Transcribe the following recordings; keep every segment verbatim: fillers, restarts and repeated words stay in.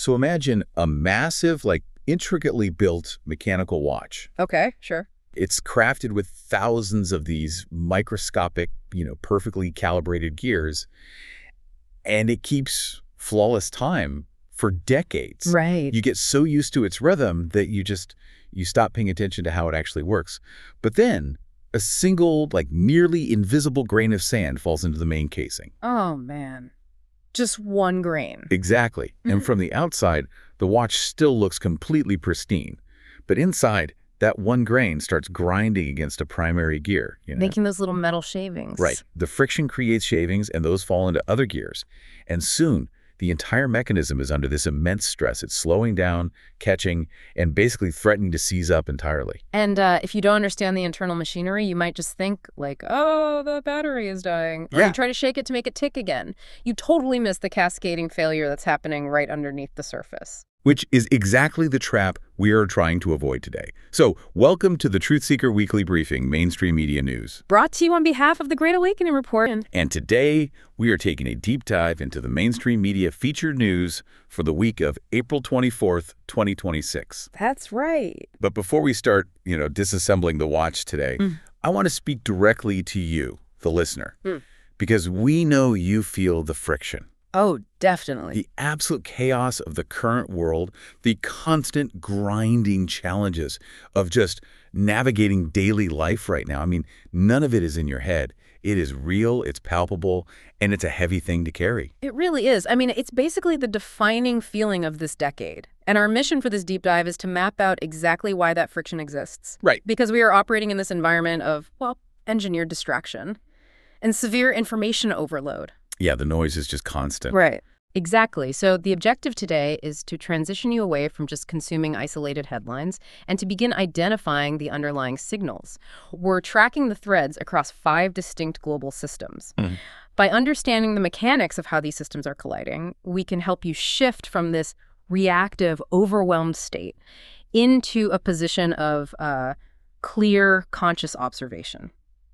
So imagine a massive, like intricately built mechanical watch. Okay, sure. It's crafted with thousands of these microscopic, you know, perfectly calibrated gears, and it keeps flawless time for decades. Right. You get so used to its rhythm that you just, you stop paying attention to how it actually works. But then a single, like nearly invisible grain of sand falls into the main casing. Oh, man. Just one grain. Exactly. And from the outside, the watch still looks completely pristine. But inside, that one grain starts grinding against a primary gear. You know? Making those little metal shavings. Right. The friction creates shavings, and those fall into other gears. And soon, the entire mechanism is under this immense stress. It's slowing down, catching, and basically threatening to seize up entirely. And uh, if you don't understand the internal machinery, you might just think like, oh, the battery is dying. Or Yeah. you try to shake it to make it tick again. You totally miss the cascading failure that's happening right underneath the surface. Which is exactly the trap we are trying to avoid today. So, welcome to the Truthseeker Weekly Briefing, Mainstream Media News. Brought to you on behalf of the Great Awakening Report. And And today, we are taking a deep dive into the mainstream media featured news for the week of April twenty-fourth, twenty twenty-six. that's right. But before we start, you know, disassembling the watch today, Mm. I want to speak directly to you, the listener, Mm. because we know you feel the friction. Oh, definitely. The absolute chaos of the current world, the constant grinding challenges of just navigating daily life right now. I mean, none of it is in your head. It is real, it's palpable, and it's a heavy thing to carry. It really is. I mean, it's basically the defining feeling of this decade. And our mission for this deep dive is to map out exactly why that friction exists. Right. Because we are operating in this environment of, well, engineered distraction and severe information overload. Yeah, the noise is just constant. Right. Exactly. So the objective today is to transition you away from just consuming isolated headlines and to begin identifying the underlying signals. We're tracking the threads across five distinct global systems. Mhm. By understanding the mechanics of how these systems are colliding, we can help you shift from this reactive, overwhelmed state into a position of uh, clear, conscious observation.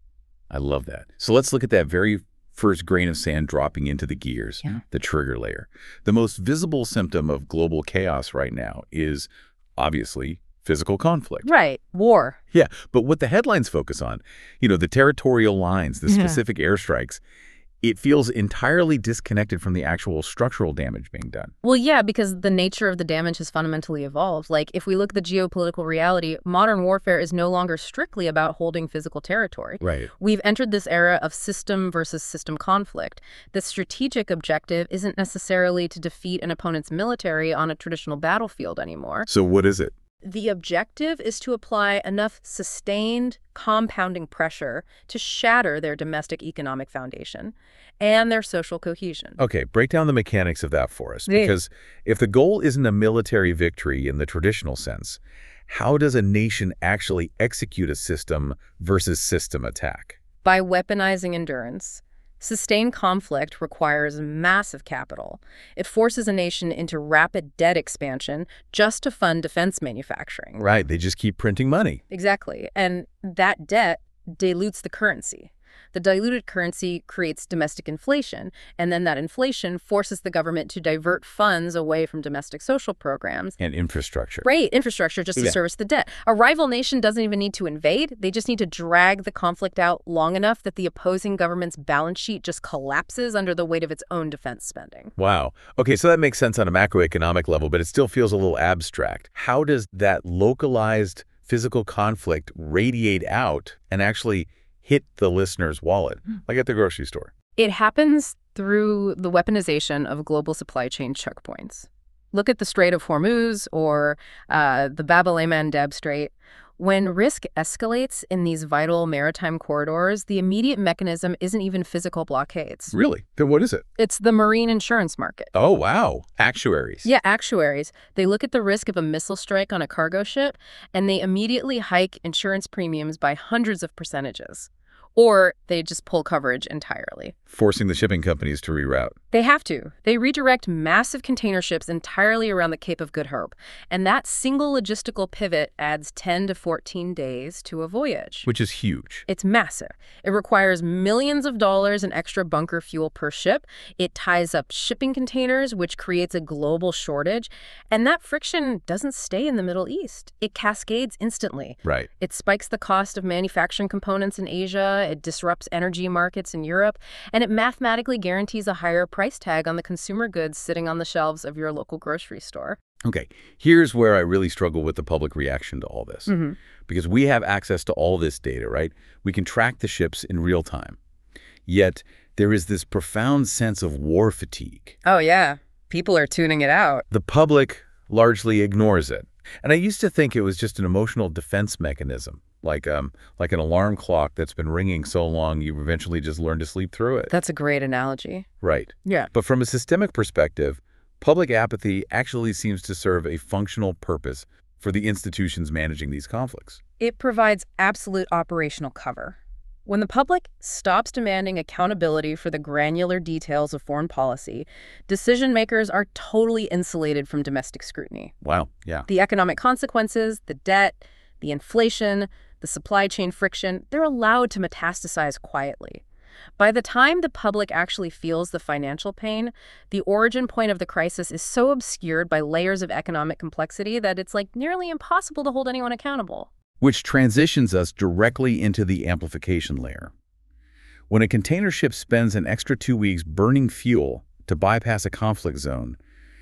I love that. So let's look at that very first grain of sand dropping into the gears, Yeah. the trigger layer. The most visible symptom of global chaos right now is obviously physical conflict. Right. War. Yeah, but what the headlines focus on, you know, the territorial lines, the Yeah. specific airstrikes, it feels entirely disconnected from the actual structural damage being done. Well, yeah, because the nature of the damage has fundamentally evolved. Like, if we look at the geopolitical reality, modern warfare is no longer strictly about holding physical territory. Right. We've entered this era of system versus system conflict. The strategic objective isn't necessarily to defeat an opponent's military on a traditional battlefield anymore. So what is it? The objective is to apply enough sustained, compounding pressure to shatter their domestic economic foundation and their social cohesion. Okay, break down the mechanics of that for us. Yeah. Because if the goal isn't a military victory in the traditional sense, how does a nation actually execute a system versus system attack? By weaponizing endurance. Sustained conflict requires massive capital. It forces a nation into rapid debt expansion just to fund defense manufacturing. Right, they just keep printing money. Exactly. And that debt dilutes the currency. The diluted currency creates domestic inflation, and then that inflation forces the government to divert funds away from domestic social programs. And infrastructure. Right, infrastructure just to Yeah. service the debt. A rival nation doesn't even need to invade. They just need to drag the conflict out long enough that the opposing government's balance sheet just collapses under the weight of its own defense spending. Wow. Okay, so that makes sense on a macroeconomic level, but it still feels a little abstract. How does that localized physical conflict radiate out and actually hit the listener's wallet, like at the grocery store? It happens through the weaponization of global supply chain choke points. Look at the Strait of Hormuz or uh, the Bab el-Mandeb Strait. When risk escalates in these vital maritime corridors, the immediate mechanism isn't even physical blockades. Really? Then what is it? It's the marine insurance market. Oh, wow. Actuaries. Yeah, actuaries. They look at the risk of a missile strike on a cargo ship, and they immediately hike insurance premiums by hundreds of percentages. or they just pull coverage entirely. Forcing the shipping companies to reroute. They have to. They redirect massive container ships entirely around the Cape of Good Hope, and that single logistical pivot adds ten to fourteen days to a voyage. Which is huge. It's massive. It requires millions of dollars in extra bunker fuel per ship. It ties up shipping containers, which creates a global shortage. And that friction doesn't stay in the Middle East. It cascades instantly. Right. It spikes the cost of manufacturing components in Asia. It disrupts energy markets in Europe. And it mathematically guarantees a higher price tag on the consumer goods sitting on the shelves of your local grocery store. Okay, here's where I really struggle with the public reaction to all this. Mm-hmm. Because we have access to all this data, right? We can track the ships in real time. Yet, there is this profound sense of war fatigue. Oh, yeah. People are tuning it out. The public largely ignores it. And I used to think it was just an emotional defense mechanism, like um, like an alarm clock that's been ringing so long you eventually just learn to sleep through it. That's a great analogy. Right. Yeah. But from a systemic perspective, public apathy actually seems to serve a functional purpose for the institutions managing these conflicts. It provides absolute operational cover. When the public stops demanding accountability for the granular details of foreign policy, decision makers are totally insulated from domestic scrutiny. Wow, yeah. The economic consequences, the debt, the inflation, the supply chain friction, they're allowed to metastasize quietly. By the time the public actually feels the financial pain, the origin point of the crisis is so obscured by layers of economic complexity that it's like nearly impossible to hold anyone accountable. Which transitions us directly into the amplification layer. When a container ship spends an extra two weeks burning fuel to bypass a conflict zone,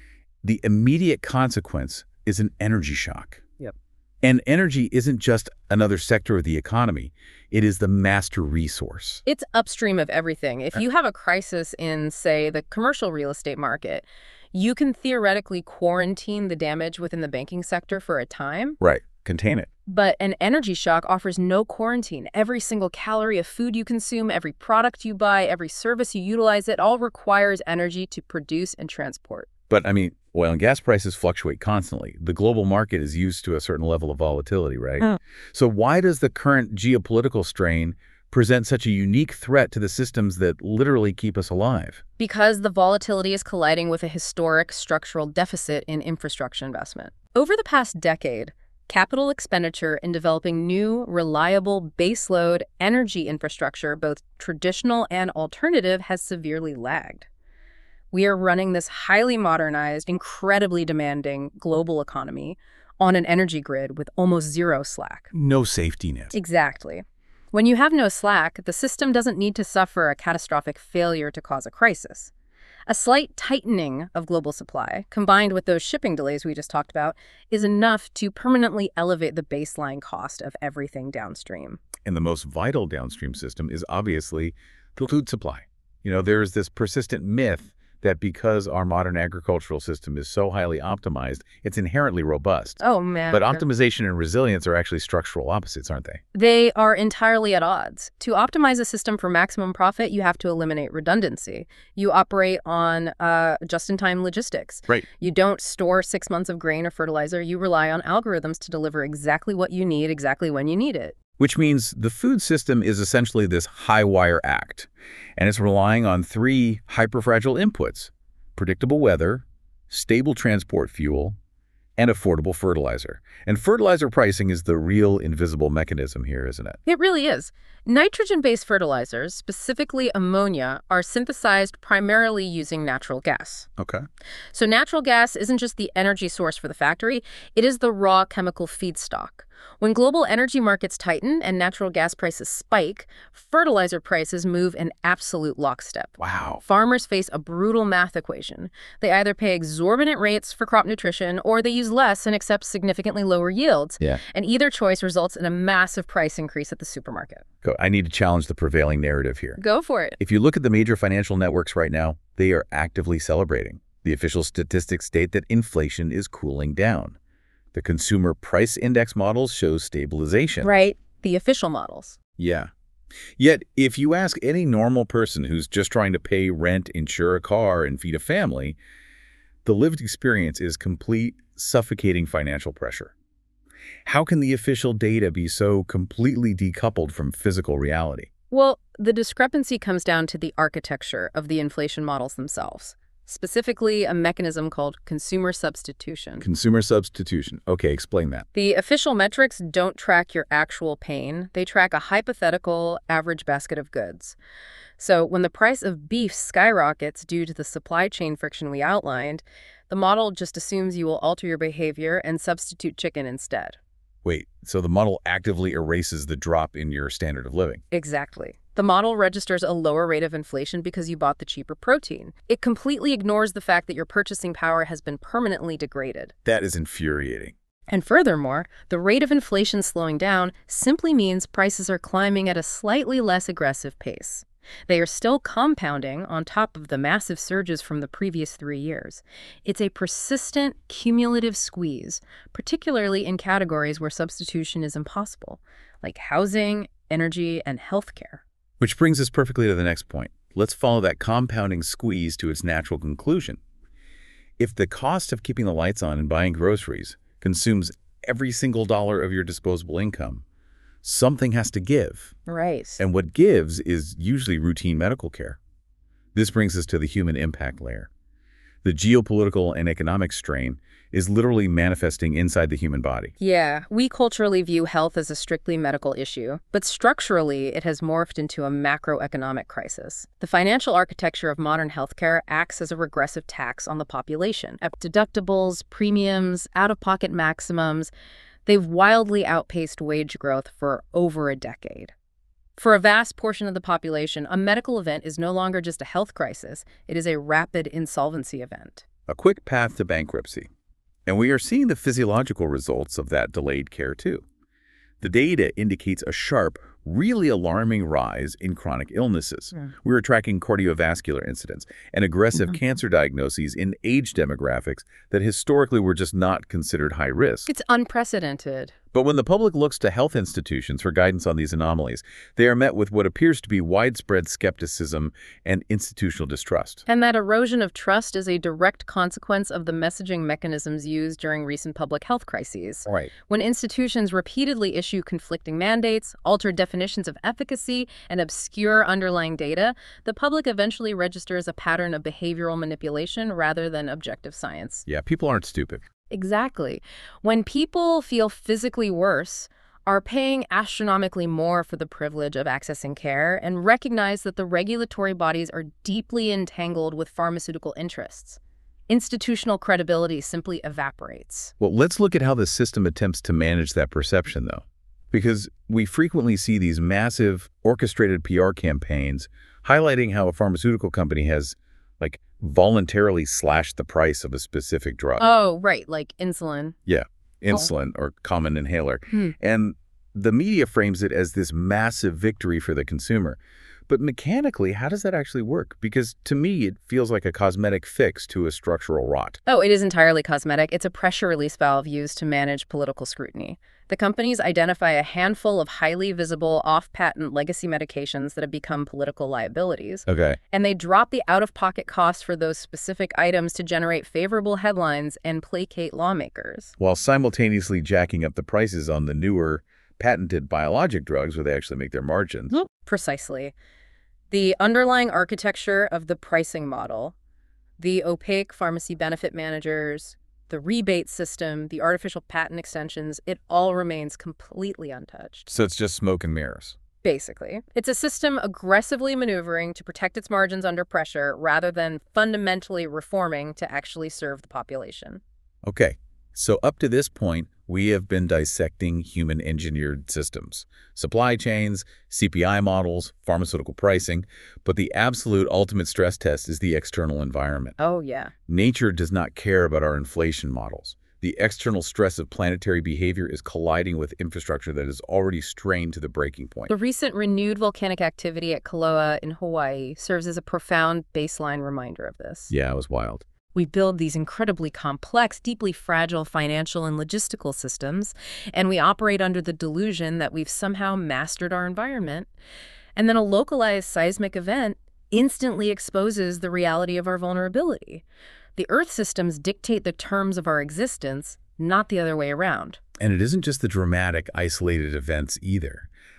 the immediate consequence is an energy shock. Yep. And energy isn't just another sector of the economy. It is the master resource. It's upstream of everything. If you have a crisis in, say, the commercial real estate market, you can theoretically quarantine the damage within the banking sector for a time. Right. Contain it. But an energy shock offers no quarantine. Every single calorie of food you consume, every product you buy, every service you utilize, it all requires energy to produce and transport. But, I mean, oil and gas prices fluctuate constantly. The global market is used to a certain level of volatility, right? Mm. So why does the current geopolitical strain present such a unique threat to the systems that literally keep us alive? Because the volatility is colliding with a historic structural deficit in infrastructure investment. Over the past decade, capital expenditure in developing new, reliable, baseload energy infrastructure, both traditional and alternative, has severely lagged. We are running this highly modernized, incredibly demanding global economy on an energy grid with almost zero slack. No safety net. Exactly. When you have no slack, the system doesn't need to suffer a catastrophic failure to cause a crisis. A slight tightening of global supply, combined with those shipping delays we just talked about, is enough to permanently elevate the baseline cost of everything downstream. And the most vital downstream system is obviously the food supply. You know, there's this persistent myth that because our modern agricultural system is so highly optimized, it's inherently robust. Oh, man. But optimization and resilience are actually structural opposites, aren't they? They are entirely at odds. To optimize a system for maximum profit, you have to eliminate redundancy. You operate on uh, just-in-time logistics. Right. You don't store six months of grain or fertilizer. You rely on algorithms to deliver exactly what you need, exactly when you need it. Which means the food system is essentially this high-wire act, and it's relying on three hyperfragile inputs: predictable weather, stable transport fuel, and affordable fertilizer. And fertilizer pricing is the real invisible mechanism here, isn't it? It really is. Nitrogen-based fertilizers, specifically ammonia, are synthesized primarily using natural gas. Okay. So natural gas isn't just the energy source for the factory, it is the raw chemical feedstock. When global energy markets tighten and natural gas prices spike, fertilizer prices move in absolute lockstep. Wow. Farmers face a brutal math equation. They either pay exorbitant rates for crop nutrition or they use less and accept significantly lower yields. Yeah. And either choice results in a massive price increase at the supermarket. Go. I need to challenge the prevailing narrative here. Go for it. If you look at the major financial networks right now, they are actively celebrating. The official statistics state that inflation is cooling down. The consumer price index models show stabilization. Right. The official models. Yeah. Yet, if you ask any normal person who's just trying to pay rent, insure a car, and feed a family, the lived experience is complete, suffocating financial pressure. How can the official data be so completely decoupled from physical reality? Well, the discrepancy comes down to the architecture of the inflation models themselves, specifically a mechanism called consumer substitution. Consumer substitution. Okay, explain that. The official metrics don't track your actual pain. They track a hypothetical average basket of goods. So when the price of beef skyrockets due to the supply chain friction we outlined, the model just assumes you will alter your behavior and substitute chicken instead. Wait, so the model actively erases the drop in your standard of living? Exactly. The model registers a lower rate of inflation because you bought the cheaper protein. It completely ignores the fact that your purchasing power has been permanently degraded. That is infuriating. And furthermore, the rate of inflation slowing down simply means prices are climbing at a slightly less aggressive pace. They are still compounding on top of the massive surges from the previous three years. It's a persistent, cumulative squeeze, particularly in categories where substitution is impossible, like housing, energy, and healthcare. Which brings us perfectly to the next point. Let's follow that compounding squeeze to its natural conclusion. If the cost of keeping the lights on and buying groceries consumes every single dollar of your disposable income, something has to give. Right. And what gives is usually routine medical care. This brings us to the human impact layer. The geopolitical and economic strain is literally manifesting inside the human body. Yeah, we culturally view health as a strictly medical issue, but structurally it has morphed into a macroeconomic crisis. The financial architecture of modern healthcare acts as a regressive tax on the population. Deductibles, premiums, out-of-pocket maximums, they've wildly outpaced wage growth for over a decade. For a vast portion of the population, a medical event is no longer just a health crisis, it is a rapid insolvency event. A quick path to bankruptcy. And we are seeing the physiological results of that delayed care too. The data indicates a sharp, really alarming rise in chronic illnesses. Yeah. We are tracking cardiovascular incidents and aggressive Mhm. cancer diagnoses in age demographics that historically were just not considered high risk. It's unprecedented. But when the public looks to health institutions for guidance on these anomalies, they are met with what appears to be widespread skepticism and institutional distrust. And that erosion of trust is a direct consequence of the messaging mechanisms used during recent public health crises. Right. When institutions repeatedly issue conflicting mandates, alter definitions of efficacy, and obscure underlying data, the public eventually registers a pattern of behavioral manipulation rather than objective science. Yeah, people aren't stupid. Exactly. When people feel physically worse, are paying astronomically more for the privilege of accessing care, and recognize that the regulatory bodies are deeply entangled with pharmaceutical interests, institutional credibility simply evaporates. Well, let's look at how the system attempts to manage that perception, though. Because we frequently see these massive orchestrated P R campaigns highlighting how a pharmaceutical company has, like, voluntarily slashed the price of a specific drug. Oh, right, like insulin. Yeah, insulin or common inhaler. Hmm. And the media frames it as this massive victory for the consumer. But mechanically, how does that actually work? Because to me, it feels like a cosmetic fix to a structural rot. Oh, it is entirely cosmetic. It's a pressure release valve used to manage political scrutiny. The companies identify a handful of highly visible off-patent legacy medications that have become political liabilities. Okay. And they drop the out-of-pocket costs for those specific items to generate favorable headlines and placate lawmakers. While simultaneously jacking up the prices on the newer patented biologic drugs where they actually make their margins. Precisely. The underlying architecture of the pricing model, the opaque pharmacy benefit managers, the rebate system, the artificial patent extensions, it all remains completely untouched. So it's just smoke and mirrors. Basically. It's a system aggressively maneuvering to protect its margins under pressure rather than fundamentally reforming to actually serve the population. Okay. So up to this point, we have been dissecting human-engineered systems, supply chains, C P I models, pharmaceutical pricing, but the absolute ultimate stress test is the external environment. Oh, yeah. Nature does not care about our inflation models. The external stress of planetary behavior is colliding with infrastructure that is already strained to the breaking point. The recent renewed volcanic activity at Kaloa in Hawaii serves as a profound baseline reminder of this. Yeah, it was wild. We build these incredibly complex, deeply fragile financial and logistical systems, and we operate under the delusion that we've somehow mastered our environment. And then a localized seismic event instantly exposes the reality of our vulnerability. The Earth systems dictate the terms of our existence, not the other way around. And it isn't just the dramatic, isolated events either.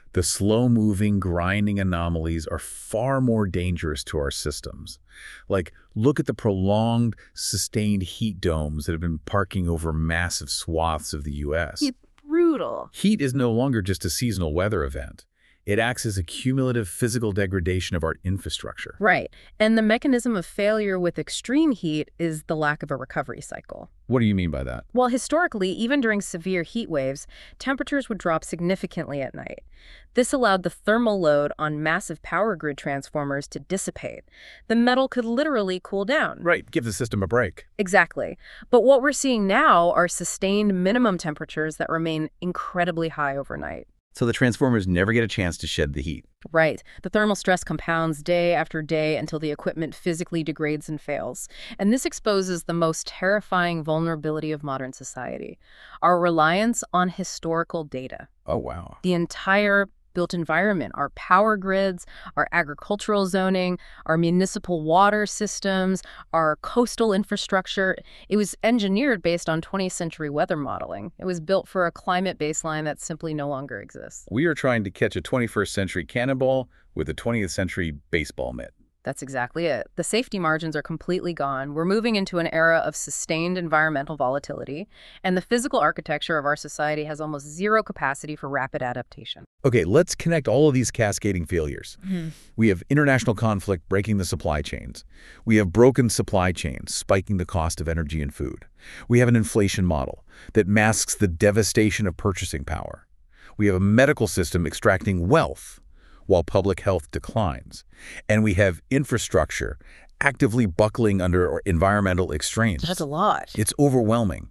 The slow-moving, grinding anomalies are far more dangerous to our systems. Like, look at the prolonged, sustained heat domes that have been parking over massive swaths of the U S. It's brutal. Heat is no longer just a seasonal weather event. It acts as a cumulative physical degradation of our infrastructure. Right. And the mechanism of failure with extreme heat is the lack of a recovery cycle. What do you mean by that? Well, historically, even during severe heat waves, temperatures would drop significantly at night. This allowed the thermal load on massive power grid transformers to dissipate. The metal could literally cool down. Right, give the system a break. Exactly. But what we're seeing now are sustained minimum temperatures that remain incredibly high overnight. So the transformers never get a chance to shed the heat. Right. The thermal stress compounds day after day until the equipment physically degrades and fails. And this exposes the most terrifying vulnerability of modern society: our reliance on historical data. Oh, wow. The entire built environment, our power grids, our agricultural zoning, our municipal water systems, our coastal infrastructure. It was engineered based on twentieth century weather modeling. It was built for a climate baseline that simply no longer exists. We are trying to catch a twenty-first century cannonball with a twentieth century baseball mitt. That's exactly it. The safety margins are completely gone. We're moving into an era of sustained environmental volatility, and the physical architecture of our society has almost zero capacity for rapid adaptation. Okay, let's connect all of these cascading failures. Mm-hmm. We have international conflict breaking the supply chains. We have broken supply chains spiking the cost of energy and food. We have an inflation model that masks the devastation of purchasing power. We have a medical system extracting wealth while public health declines. And we have infrastructure actively buckling under environmental extremes. That's a lot. It's overwhelming.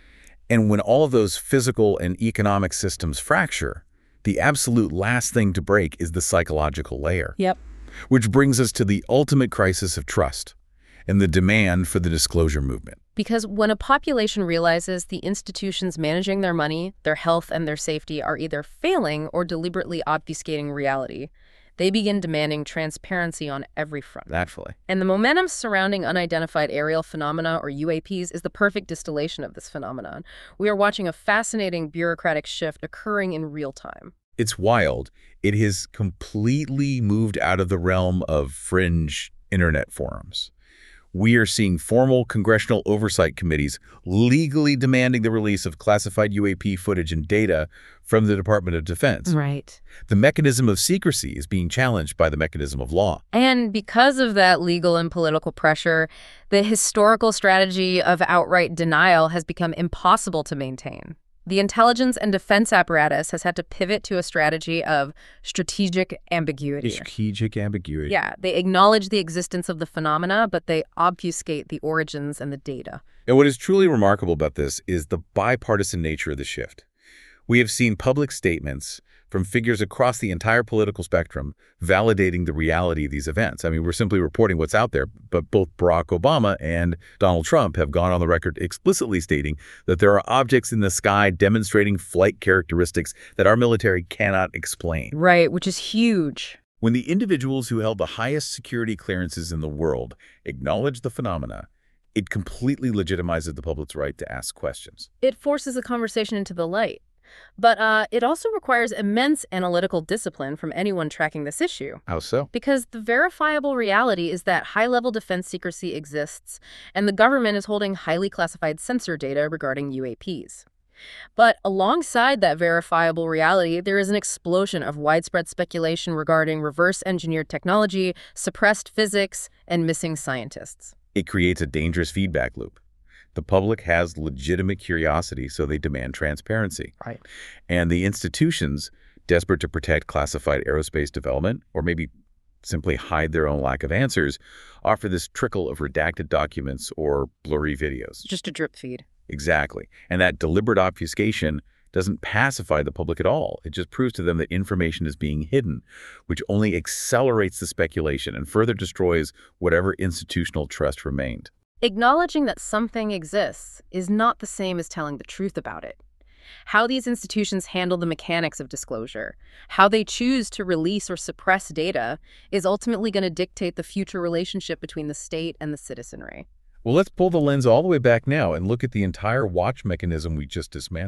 And when all of those physical and economic systems fracture, the absolute last thing to break is the psychological layer. Yep. Which brings us to the ultimate crisis of trust and the demand for the disclosure movement. Because when a population realizes the institutions managing their money, their health, and their safety are either failing or deliberately obfuscating reality, they begin demanding transparency on every front. Naturally. And the momentum surrounding unidentified aerial phenomena, or U A Ps, is the perfect distillation of this phenomenon. We are watching a fascinating bureaucratic shift occurring in real time. It's wild. It has completely moved out of the realm of fringe internet forums. We are seeing formal congressional oversight committees legally demanding the release of classified U A P footage and data from the Department of Defense. Right. The mechanism of secrecy is being challenged by the mechanism of law. And because of that legal and political pressure, the historical strategy of outright denial has become impossible to maintain. The intelligence and defense apparatus has had to pivot to a strategy of strategic ambiguity. Strategic ambiguity. Yeah, they acknowledge the existence of the phenomena, but they obfuscate the origins and the data. And what is truly remarkable about this is the bipartisan nature of the shift. We have seen public statements from figures across the entire political spectrum validating the reality of these events. I mean, we're simply reporting what's out there, but both Barack Obama and Donald Trump have gone on the record explicitly stating that there are objects in the sky demonstrating flight characteristics that our military cannot explain. Right, which is huge. When the individuals who held the highest security clearances in the world acknowledge the phenomena, it completely legitimizes the public's right to ask questions. It forces the conversation into the light. But uh, it also requires immense analytical discipline from anyone tracking this issue. How so? Because the verifiable reality is that high-level defense secrecy exists, and the government is holding highly classified sensor data regarding U A Ps. But alongside that verifiable reality, there is an explosion of widespread speculation regarding reverse-engineered technology, suppressed physics, and missing scientists. It creates a dangerous feedback loop. The public has legitimate curiosity, so they demand transparency. Right. And the institutions, desperate to protect classified aerospace development, or maybe simply hide their own lack of answers, offer this trickle of redacted documents or blurry videos. Just a drip feed. Exactly. And that deliberate obfuscation doesn't pacify the public at all. It just proves to them that information is being hidden, which only accelerates the speculation and further destroys whatever institutional trust remained. Acknowledging that something exists is not the same as telling the truth about it. How these institutions handle the mechanics of disclosure, how they choose to release or suppress data, is ultimately going to dictate the future relationship between the state and the citizenry. Well, let's pull the lens all the way back now and look at the entire watch mechanism we just dismantled.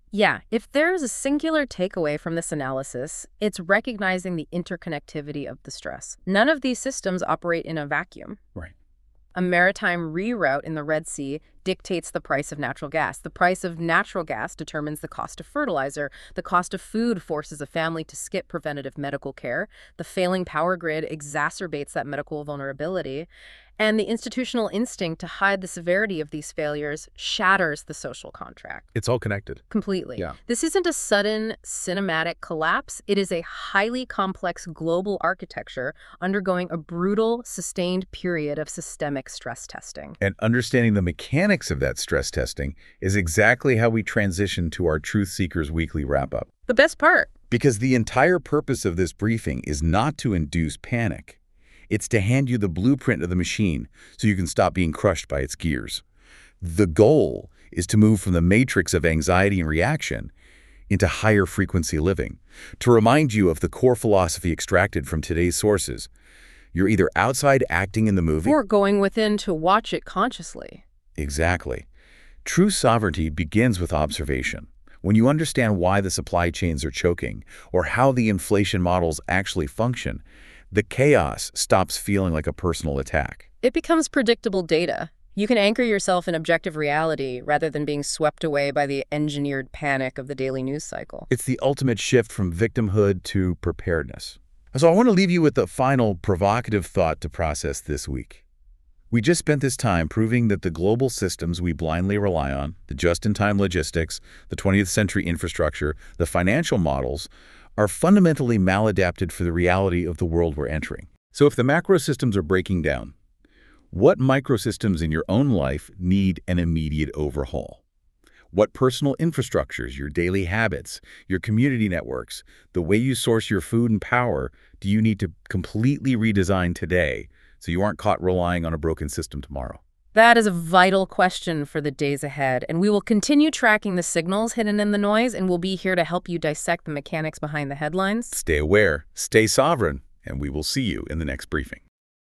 Yeah, if there's a singular takeaway from this analysis, it's recognizing the interconnectivity of the stress. None of these systems operate in a vacuum. Right. A maritime reroute in the Red Sea dictates the price of natural gas. The price of natural gas determines the cost of fertilizer. The cost of food forces a family to skip preventative medical care. The failing power grid exacerbates that medical vulnerability. And the institutional instinct to hide the severity of these failures shatters the social contract. It's all connected. Completely. Yeah. This isn't a sudden cinematic collapse. It is a highly complex global architecture undergoing a brutal, sustained period of systemic stress testing. And understanding the mechanics of that stress testing is exactly how we transition to our Truth Seekers Weekly wrap-up. The best part. Because the entire purpose of this briefing is not to induce panic. It's to hand you the blueprint of the machine so you can stop being crushed by its gears. The goal is to move from the matrix of anxiety and reaction into higher frequency living. To remind you of the core philosophy extracted from today's sources, you're either outside acting in the movie Or going within to watch it consciously. Exactly. True sovereignty begins with observation. When you understand why the supply chains are choking or how the inflation models actually function, the chaos stops feeling like a personal attack. It becomes predictable data. You can anchor yourself in objective reality rather than being swept away by the engineered panic of the daily news cycle. It's the ultimate shift from victimhood to preparedness. So I want to leave you with a final provocative thought to process this week. We just spent this time proving that the global systems we blindly rely on, the just-in-time logistics, the twentieth century infrastructure, the financial models, are fundamentally maladapted for the reality of the world we're entering. So if the macro systems are breaking down, what microsystems in your own life need an immediate overhaul? What personal infrastructures, your daily habits, your community networks, the way you source your food and power do you need to completely redesign today so you aren't caught relying on a broken system tomorrow? That is a vital question for the days ahead, and we will continue tracking the signals hidden in the noise, and we'll be here to help you dissect the mechanics behind the headlines. Stay aware, stay sovereign, and we will see you in the next briefing.